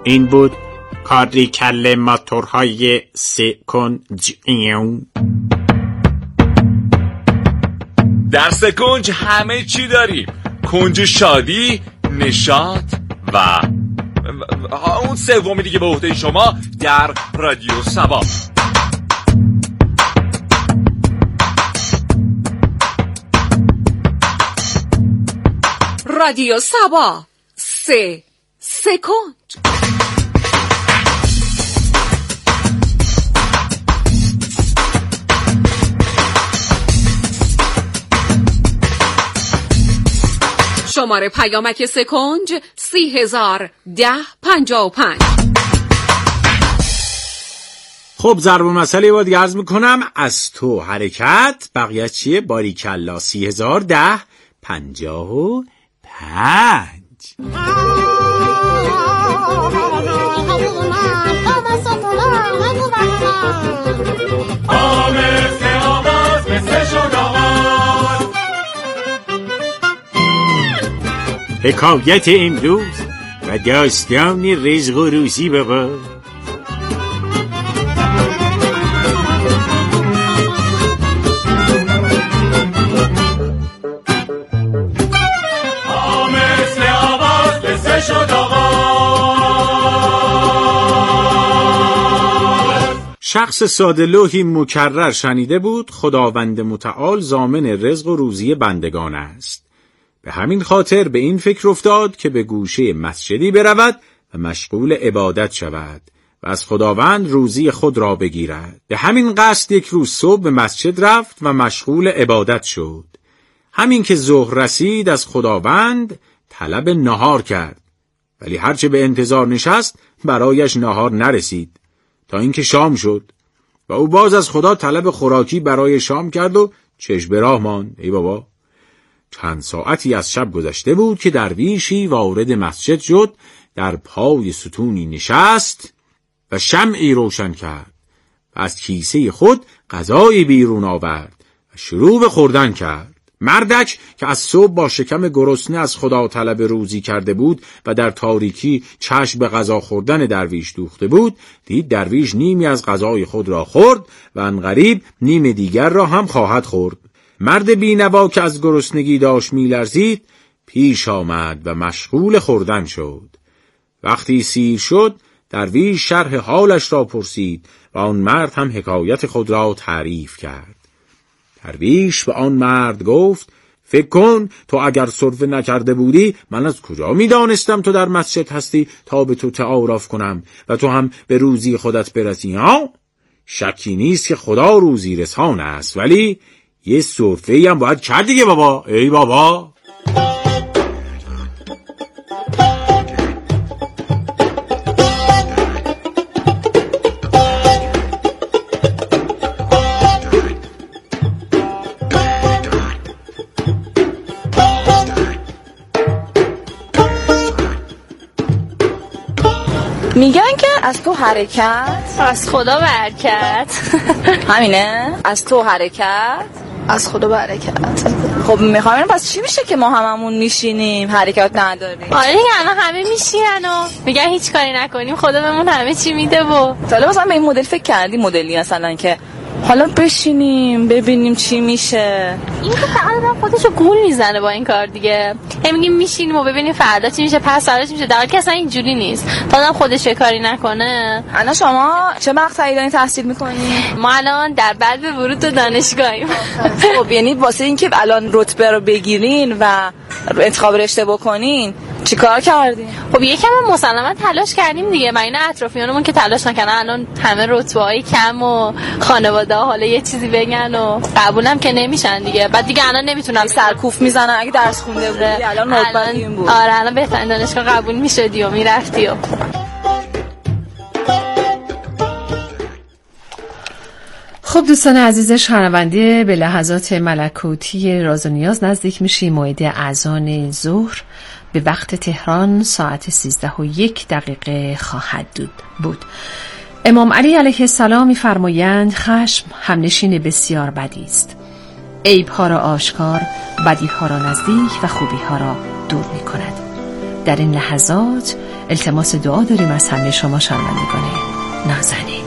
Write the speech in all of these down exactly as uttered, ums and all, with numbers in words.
این بود کاری کله موتورهای سکنجیون. در سکنج همه چی داریم، کنج شادی، نشاط و اون سومی دیگه به عهده شما در رادیو سبا. رادیو سبا سه سکنج. شماره پیامک سکنج سی هزار ده پنجاه و پنج. خب ضرب المثل با دیگه عرض میکنم. از تو حرکت، بقیه چیه؟ باریکلا. سی هزار ده پنجاه و پنج. حکایت امروز و داستان رزق و روزی بابا. شخص ساده لوحی مکرر شنیده بود خداوند متعال ضامن رزق و روزی بندگان است. به همین خاطر به این فکر افتاد که به گوشه مسجدی برود و مشغول عبادت شود و از خداوند روزی خود را بگیرد. به همین قصد یک روز صبح به مسجد رفت و مشغول عبادت شد. همین که ظهر رسید از خداوند طلب نهار کرد، ولی هرچه به انتظار نشست برایش نهار نرسید تا اینکه شام شد و او باز از خدا طلب خوراکی برای شام کرد و چشم به راه ماند. ای بابا، چند ساعتی از شب گذشته بود که درویشی وارد مسجد شد، در پای ستونی نشست و شمعی روشن کرد و از کیسه خود غذای بیرون آورد و شروع به خوردن کرد. مردک که از صبح با شکم گرسنه از خدا طلب روزی کرده بود و در تاریکی چشم به غذا خوردن درویش دوخته بود، دید درویش نیمی از غذای خود را خورد و عنقریب نیم دیگر را هم خواهد خورد. مرد بینوا که از گرسنگی داشت میلرزید پیش آمد و مشغول خوردن شد. وقتی سیر شد درویش شرح حالش را پرسید و آن مرد هم حکایت خود را تعریف کرد. درویش به آن مرد گفت: فکر کن تو اگر سرفه نکرده بودی من از کجا می دانستم تو در مسجد هستی تا به تو تعارف کنم و تو هم به روزی خودت برسی؟ ها؟ شکی نیست که خدا روزی رسان است، ولی یه سرفه‌ای هم باید کرد دیگه بابا. ای بابا، میگن که از تو حرکت از خدا برکت. همینه؟ از تو حرکت از خدا برکت. خب میخوام پس چی میشه که ما هممون میشینیم حرکت نداریم؟ آره دیگه الان همه میشینن و میگن هیچ کاری نکنیم خدا بهمون همه چی میده. و حالا مثلا به این مدل فکر کردی؟ مدلی مثلا که حالا بشینیم ببینیم چی میشه؟ این که فقط خودشو گول میزنه با این کار دیگه. هم میگیم میشینیم و ببینیم فردا چی میشه، پس فردا چی میشه، در حالی که اصلا اینجوری نیست. تا آدم خودش کاری نکنه. الان شما چه مقطعی دارین تحصیل میکنین؟ ما الان در بعد ورود به دانشگاهیم. خب یعنی واسه اینکه الان رتبه رو بگیرین و انتخاب رشته بکنین چیکار کردین؟ خب یکم مسلما تلاش کردیم دیگه. من اینا اطرافیانمون که تلاش نکنن الان همه رتبه‌های کم و خانواده حالا یه چیزی بگن و قبولم که نمیشن دیگه. بعد دیگه الان نمیتونم سرکوف میزنن اگه درس خونده بودی الان رتبه بود. آره الان بهترین دانشگاه قبول میشدی و میرفتی. و خب دوستان عزیز شنونده، به لحظات ملکوتی راز و نیاز نزدیک میشیم. موعد اذان ظهر به وقت تهران ساعت سیزده و یک دقیقه خواهد بود. امام علی علیه السلام می‌فرمایند خشم همنشین بسیار بدی است. عیب‌ها را آشکار، بدی‌ها را نزدیک و خوبی‌ها را دور می‌کند. در این لحظات التماس دعا داریم از همه شما شنوندگان نازنین.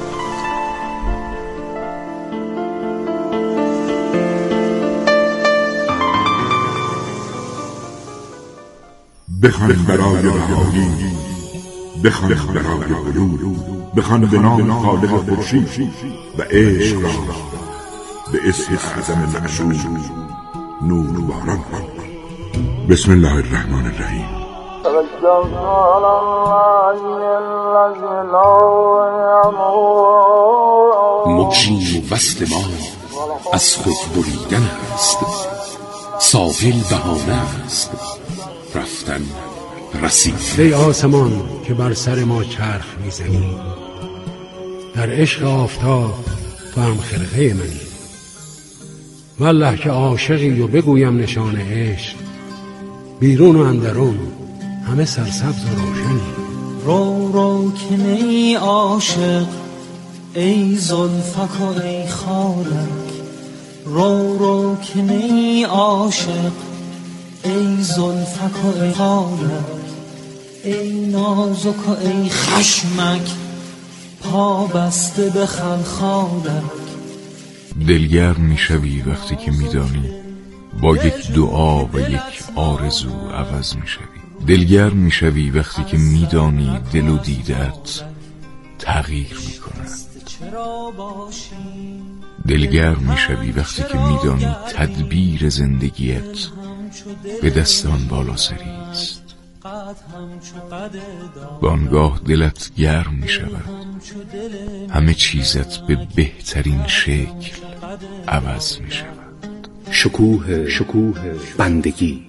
بخوان برای رهایی، بخوان برای بلوغ، بخوان به نام خالق خورشید و عشق را به اسم اعظم معشوق نور باران کن. بسم الله الرحمن الرحیم. مجری وصل ما از خود بریدن است، ساحل بهانه است رفتن رسید. ای آسمان که بر سر ما چرخ میزنی، در عشق آفتاب تو هم خرقه منی. والله که عاشقی و بگویم نشان عشق، بیرون و اندرون همه سرسبز و روشنی. رو رو که نی عاشق ای زلفک و ای خالک، رو رو که نی عاشق ای زلفک و ای خالک، ای نازک و ای خشمک پا بسته به خلخالک. دلگرم میشوی وقتی که میدانی با یک دعا و یک آرزو عوض میشوی. دلگرم میشوی وقتی که میدانی دل و دیدت تغییر میکند. دلگرم میشوی وقتی که میدانی تدبیر زندگیت به دستان بالا سری است. بانگاه دلت گرم می شود، همه چیزت به بهترین شکل عوض می شود. شکوه شکوه بندگی.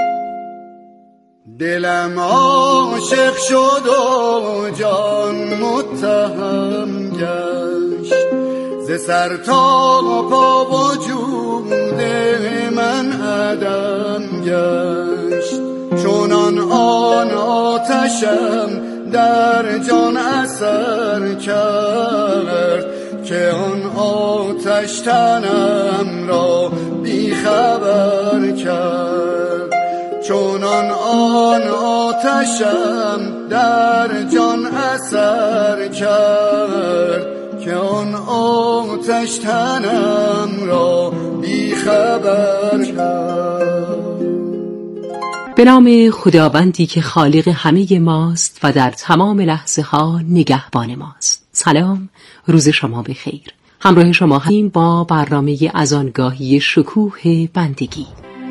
دلم عاشق شد و جان متهم گشت، ز سر تا پا وجود من عدم گشت. چونان آن آتشم در جان اثر کرد، که آن آتش تنم را بی خبر کرد. چونان آن آتشم در جان اثر کرد، که آن آتش تنم را بی خبر کرد. به نام خداوندی که خالق همه ماست و در تمام لحظه ها نگهبان ماست. سلام، روز شما بخیر. همراه شما هستیم با برنامه از آنگاهی شکوه بندگی.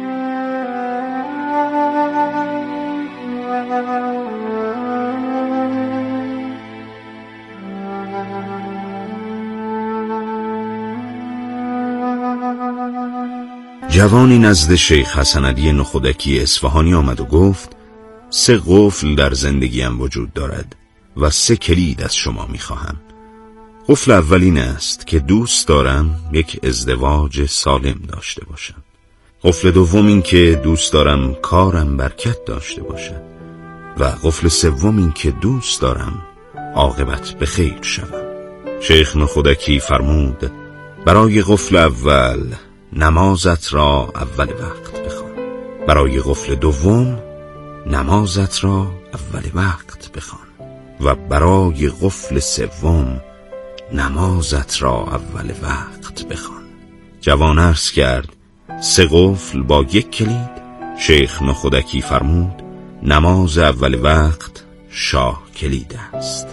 جوانی نزد شیخ حسن علی نخودکی اصفهانی آمد و گفت: سه قفل در زندگیم وجود دارد و سه کلید از شما میخواهم. قفل اول این است که دوست دارم یک ازدواج سالم داشته باشم. قفل دوم این که دوست دارم کارم برکت داشته باشد و قفل سوم این که دوست دارم عاقبت به خیر شوم. شیخ نخودکی فرمود: برای قفل اول نمازت را اول وقت بخوان، برای قفل دوم نمازت را اول وقت بخوان و برای قفل سوم نمازت را اول وقت بخوان. جوان عرض کرد: سه قفل با یک کلید؟ شیخ نخودکی فرمود: نماز اول وقت شاه کلید است.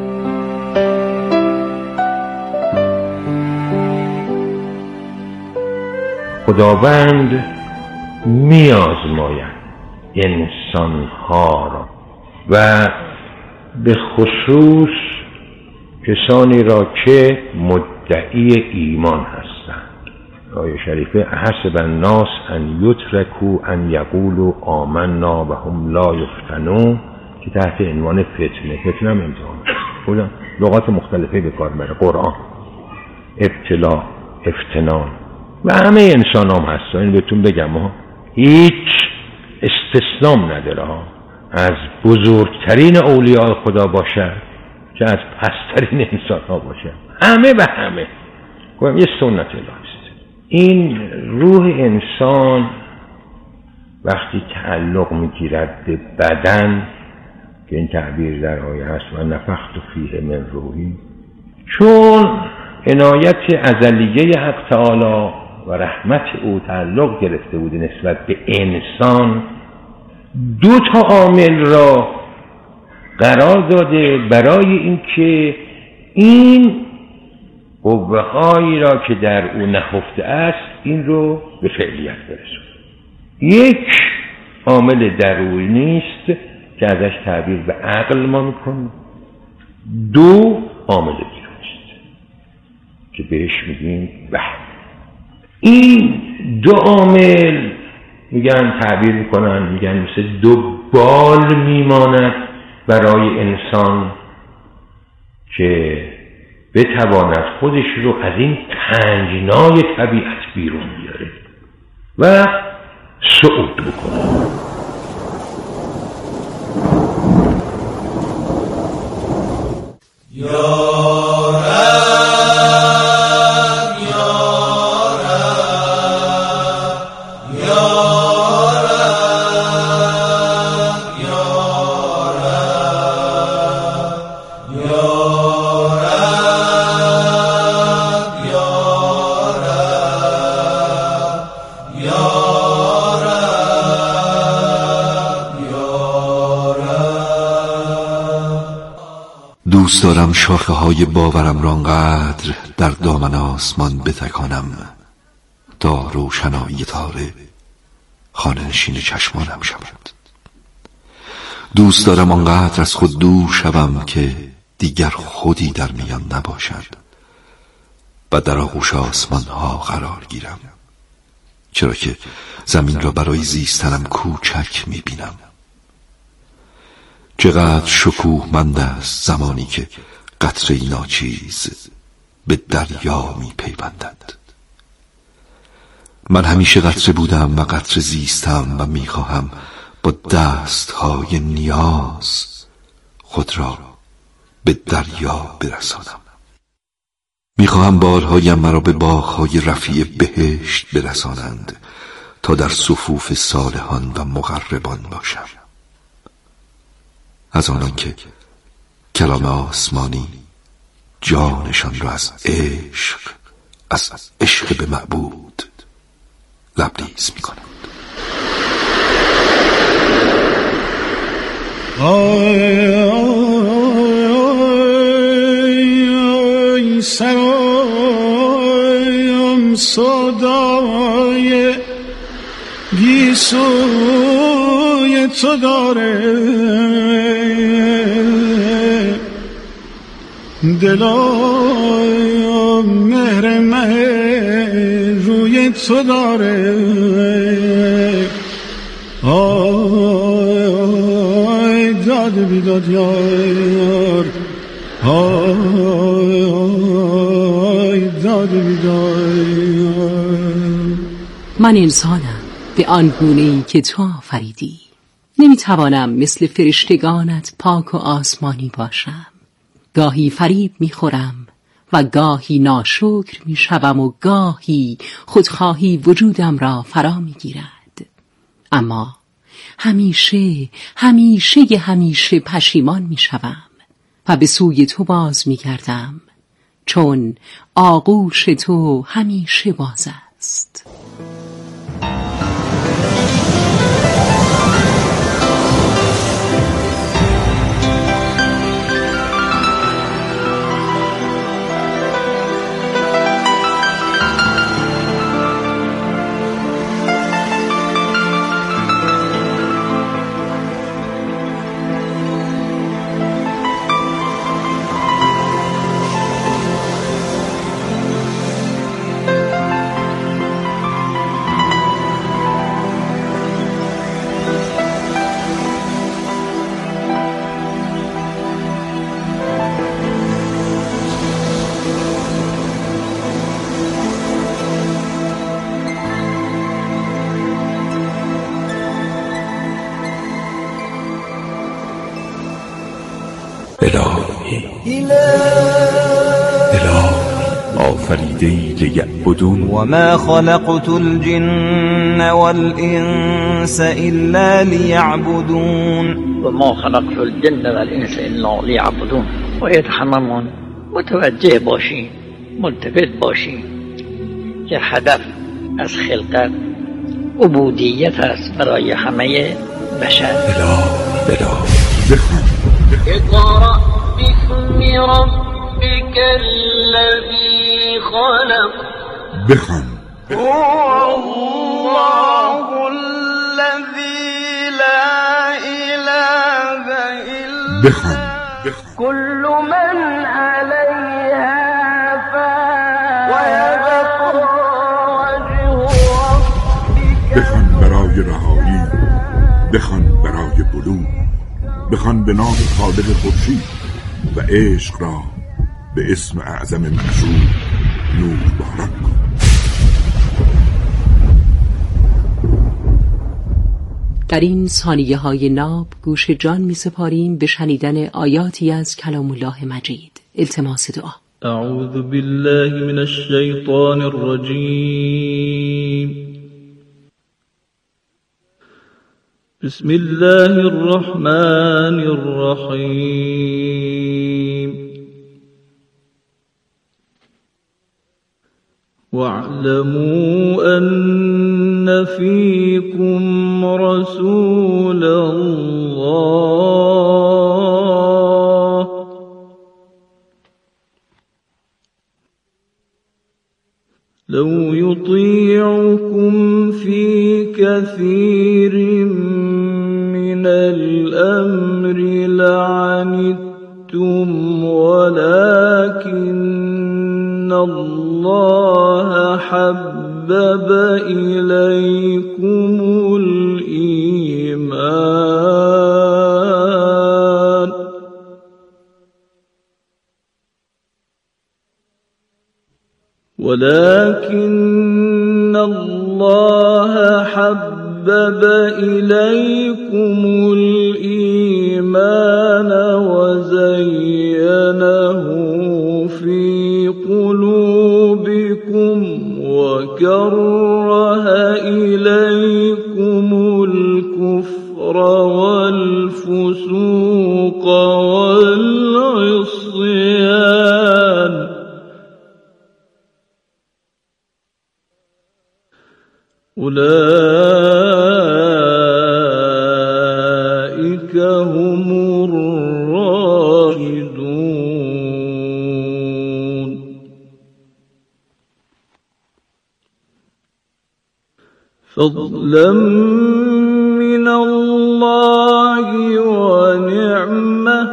خداوند می آزماید انسانها را و به خصوص کسانی را که مدعی ایمان هستند. آیه شریفه: حسب الناس ان یترکوا ان یقولوا آمنا و هم لا یفتنون، که تحت عنوان فتنه فتنه هم امتحان بودن، لغات مختلفه به کار میبره. قرآن، ابتلا، افتنان و همه انسان هم هست. این بهتون بگم ها، هیچ استثنام نداره ها، از بزرگترین اولیاء خدا باشه که از پسترین انسان ها باشه، همه و همه گویم یه سنت الهی است. این روح انسان وقتی تعلق میگیرد به بدن که این تعبیر در آیه هست و نفخت فیه من روحی، چون عنایت ازلیه حق تعالی و رحمت او تعلق گرفته بوده نسبت به انسان، دو تا عامل را قرار داده برای اینکه این قوه هایی را که در او نهفته است این رو به فعلیت برسونه. یک عامل درونی است که ازش تعبیر به عقل ما میکنیم، دو عامل بیرونی است که بهش میگیم وحی. این دو عامل میگن تعبیر میکنن میگن مثل دو بال میماند برای انسان که بتواند خودش رو از این تنگنای طبیعت بیرون بیاره و صعود بکنه. دوست دارم شاخه های باورم را انقدر در دامن آسمان بتکانم تا روشنایی تاره خانه نشین چشمانم شود. دوست دارم آنقدر از خود دور شوم که دیگر خودی در میان نباشد و در آغوش آسمان ها قرار گیرم، چرا که زمین را برای زیستنم کوچک میبینم. چقدر شکوهمند است زمانی که قطره ناچیز به دریا می پیوندد. من همیشه قطره بودم و قطره زیستم و می خواهم با دستهای نیاز خود را به دریا برسانم. می خواهم بالهایم مرا به باغهای رفیع بهشت برسانند تا در صفوف صالحان و مقربان باشم، از آنان که کلام آسمانی جانشان را از عشق از عشق به معبود لبریز می کنند. آی آی سرایم صدای گیسوی تو داره، دلایم مهر مه روی تو داره. آی داد بیداد یار، آی داد بیداد یار. من انسانم به آن گونه‌ای که تو آفریدی. نمیتوانم مثل فرشتگانت پاک و آسمانی باشم. گاهی فریب میخورم و گاهی ناشکر میشوم و گاهی خودخواهی وجودم را فرا میگیرد، اما همیشه همیشه همیشه پشیمان میشوم و به سوی تو باز میگردم، چون آغوش تو همیشه باز است. آفریدی لیعبدون و ما خلقت الجن والانس الا لیعبدون و ما خلقت الجن والانس الا لیعبدون. باید هممون متوجه باشیم، ملتفت باشیم که هدف از خلقت عبودیت است برای همه بشر. بلا بلا اقرأ باسم ربك الذي خلق. بخوان. هو الله الذي لا اله الا بخوان. كل من عليها فان ويبقى وجه ربك. بخوان برای رهایی، بخوان برای بلوغ، بخوان به نام خالق خورشید و عشق را به اسم اعظم معشوق نور باران کن. در این ثانیه های ناب گوش جان می سپاریم به شنیدن آیاتی از کلام الله مجید. التماس دعا. اعوذ بالله من الشیطان الرجیم. بسم الله الرحمن الرحیم. واعلموا أن فيكم رسول الله لو يطيعكم في كثير من الأمر لعنتم ولكن الله حبب إليكم الإيمان ولكن الله حبب إليكم الإيمان وزينه في قلوبكم وكره إليكم الكفر والفسوق والعصيان أولئك هم الراشدون. فضلا من الله ونعمة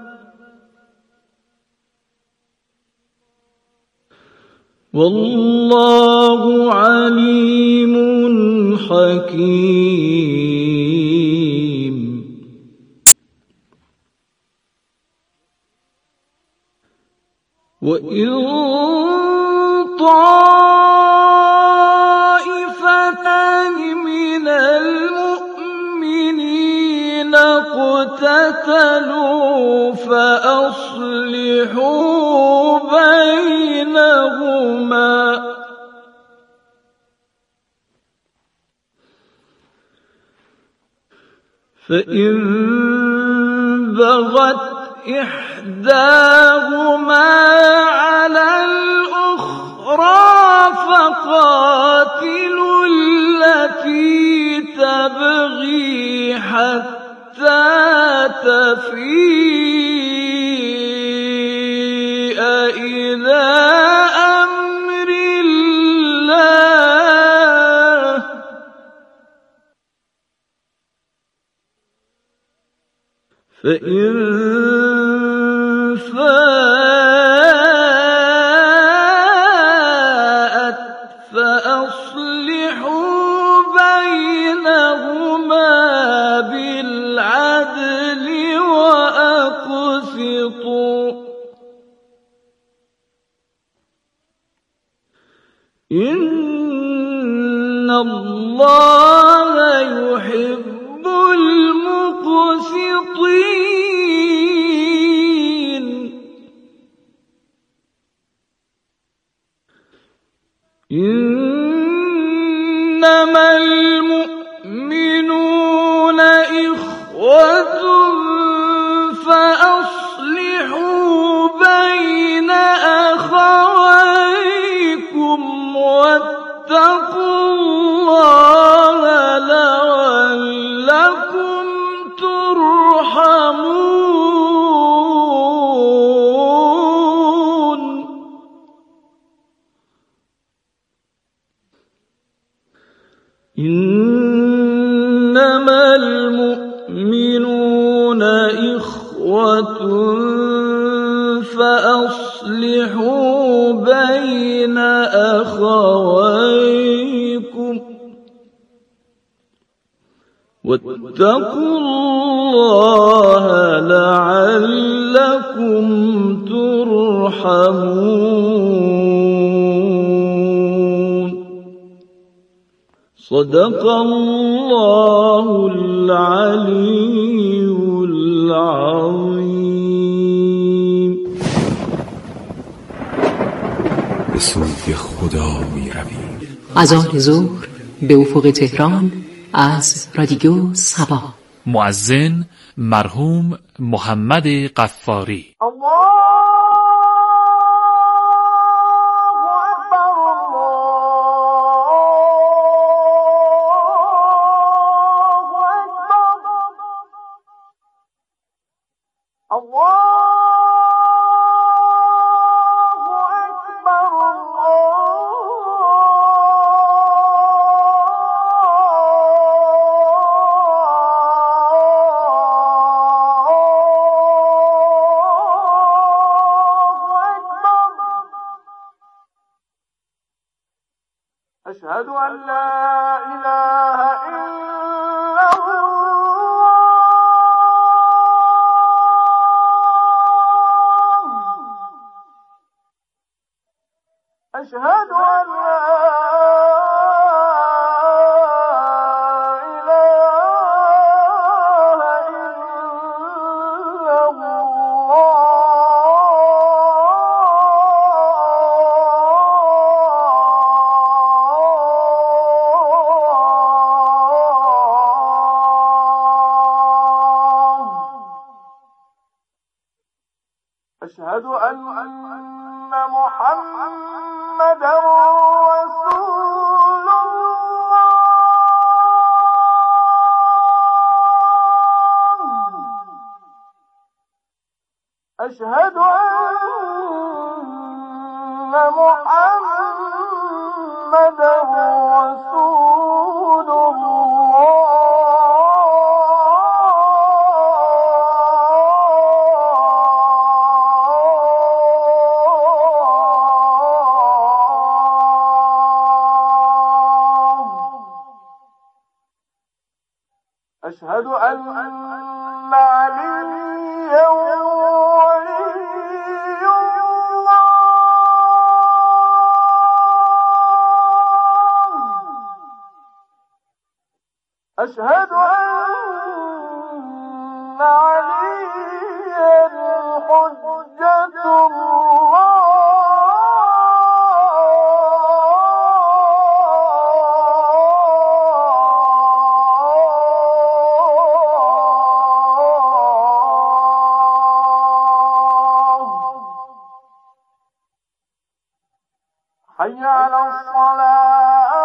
والله عليم حكيم. وإن طائفتان من المؤمنين اقتتلوا فأصلحوا بينهما فإن بغت إحداهما على الأخرى فقاتلوا التي تبغي حتى تفيء إلى أمر الله فإن فاءت فأصلحوا بينهما بالعدل وأقسطوا إن الله يحب المقسطين. إنما المؤمنون إخوة فأصلحوا بين أخويكم واتقوا الله لعلكم ترحمون. إنما المؤمنون إخوة فأصلحوا بين أخويكم واتقوا الله لعلكم ترحمون. صدق الله العلي العظیم. به سوی خدا می رویم. از آن ظهر به افق تهران از رادیو صبا. مؤذن مرحوم محمد غفاری. أشهد أن لا إله إلا الله. أشهد أن لا أشهد أن محمدا رسول الله. أشهد أن محمدا رسول الله. أشهد أن عليا ولي الله. أشهد أن عليا حجة الله. حي على الصلاة.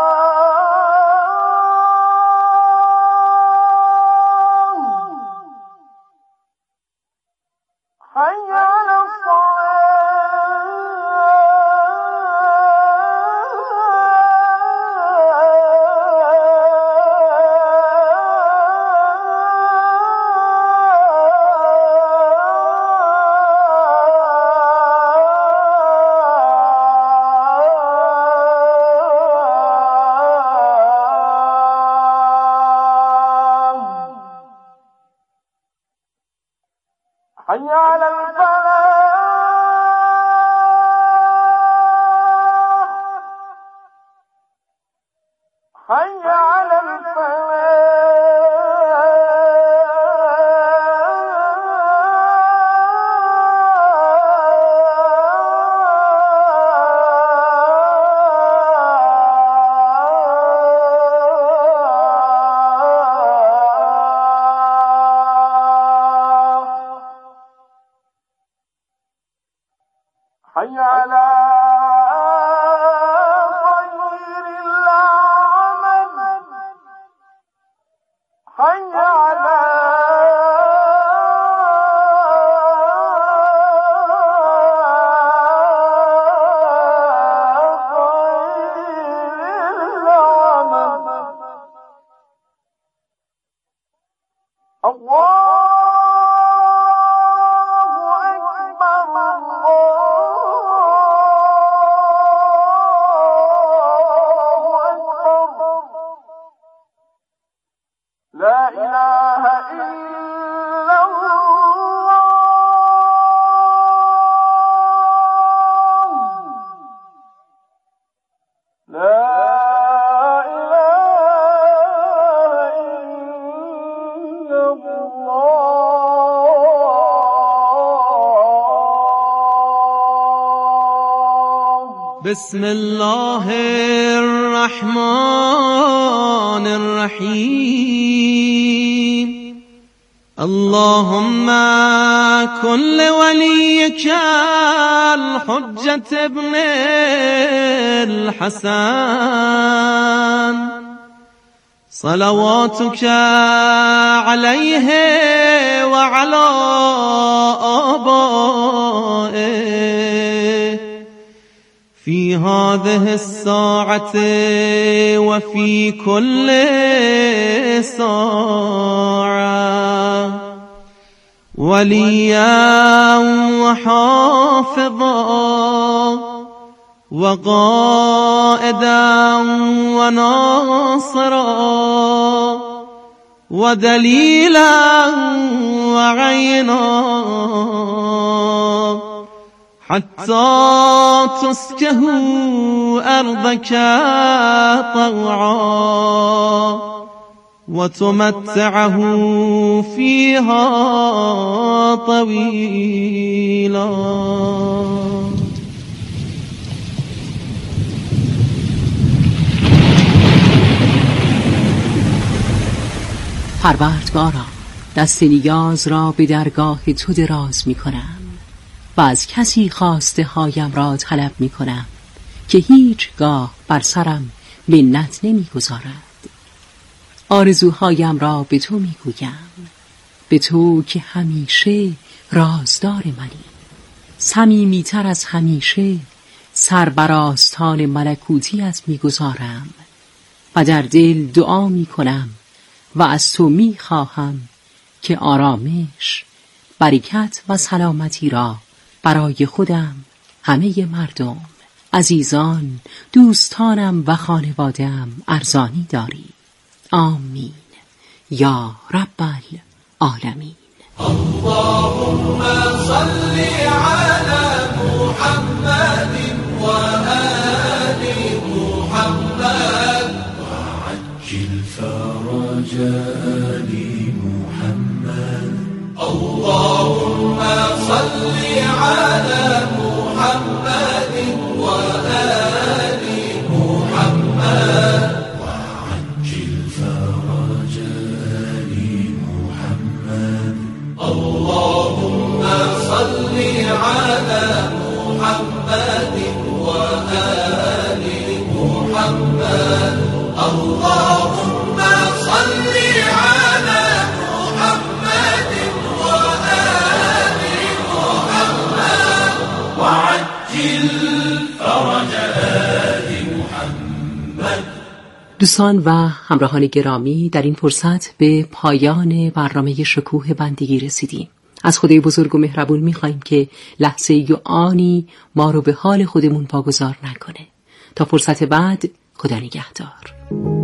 حي على حي على الفلاح. حي على الفلاح. بسم الله الرحمن الرحيم اللهم كن لوليك الحجة ابن الحسن صلواتك عليه وعلى آبائه في هذه الساعة وفي كل ساعة وليا وحافظا وقائدا وناصرا ودليلا وعينا حتى تسكه أرضك طوعا وتمتعه فيها طويلا. پروردگارا، دست نیاز را به درگاه تو دراز می کنم و از کسی خواسته هایم را طلب می کنم که هیچگاه بر سرم منت نمی گذارد. آرزوهایم را به تو می گویم، به تو که همیشه رازدار منی، صمیمی‌تر از همیشه سر بر آستان ملکوتیت می گذارم و در دل دعا می کنم و از تو می خواهم که آرامش، برکت و سلامتی را برای خودم، همه مردم، عزیزان، دوستانم و خانواده‌ام ارزانی داری. آمین یا رب العالمین. اللهم صل على محمد و آل محمد وعجل فرج آل محمد. اللهم صل على محمد و آل محمد وعجل فرج آل محمد. اللهم صل على محمد و آل محمد. اللهم صل على محمد و آل محمد وعجل فرج آل محمد. دوستان و همراهان گرامی، در این فرصت به پایان برنامه شکوه بندگی رسیدیم. از خدای بزرگ و مهربون می‌خوایم که لحظه ای و آنی ما رو به حال خودمون واگذار نکنه. تا فرصت بعد، خدا نگهدار.